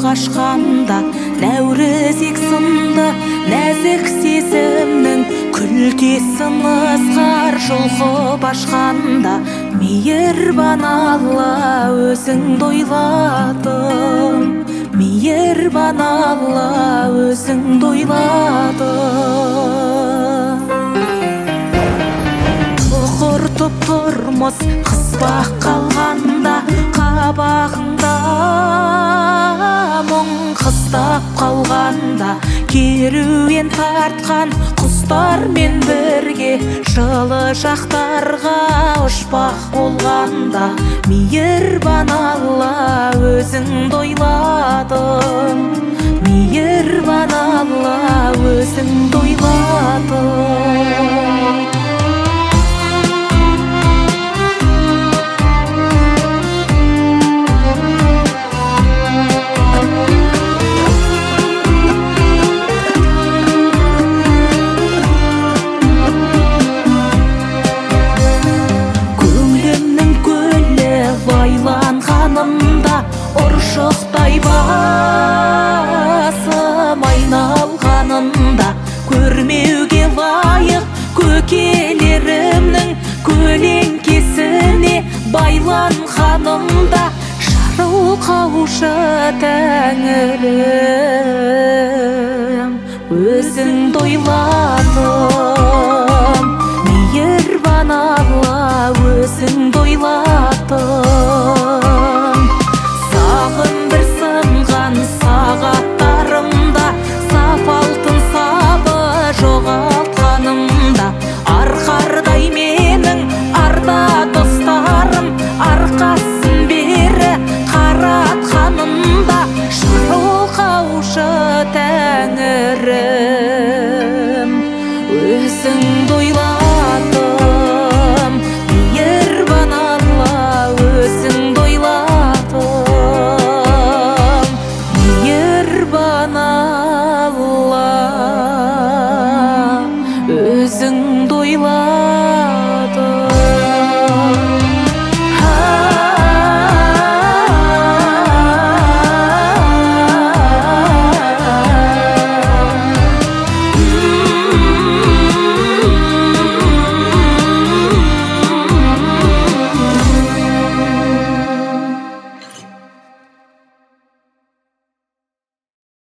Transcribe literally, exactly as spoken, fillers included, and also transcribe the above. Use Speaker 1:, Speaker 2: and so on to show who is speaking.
Speaker 1: қашқанда, нәурізек сынды нәзік сезімнің күлтесін ызғар жұлқып ашқанда, мейірбан Алла өзіңді ойладым, мейірбан Алла өзіңді ойладым. Тұқыртып тұрмыз қыспақ қалғанда, қабағыңда мұң қыстап қалғанда, керуен тартқан құстармен бірге жылы жақтарға ұшпақ болғанда, мейірбан Алла өзіңді ойладым, мейірбан Алла өзіңді ойладым. Ұршықтай басым айналғанында, көрмеуге лайық көкелерімнің көлеңкесіне байланғанымда, жарылқаушы Тәңірім өзіңді ойладым, мейірбан Алла өзіңді ойладым. Сағым бір сынған сағаттарымда, сап алтын сабы жоғалтқанымда, арқардай менің арда достарым арқасын бері қаратқанымда, жарылқаушы Тәңірім өзің